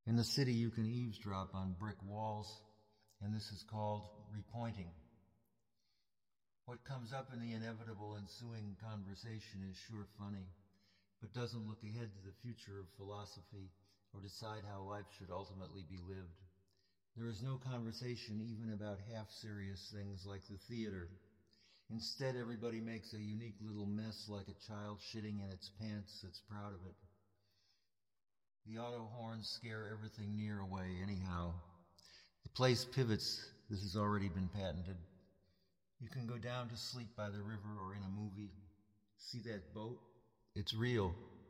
In the city, you can eavesdrop on brick walls, and this is called repointing. What comes up in the inevitable ensuing conversation is sure funny, but doesn't look ahead to the future of philosophy or decide how life should ultimately be lived. There is no conversation even about half-serious things like the theater. Instead, everybody makes a unique little mess like a child shitting in its pants that's proud of it. The auto horns scare everything near away anyhow. The place pivots. This has already been patented. You can go down to sleep by the river or in a movie. See that boat? It's real.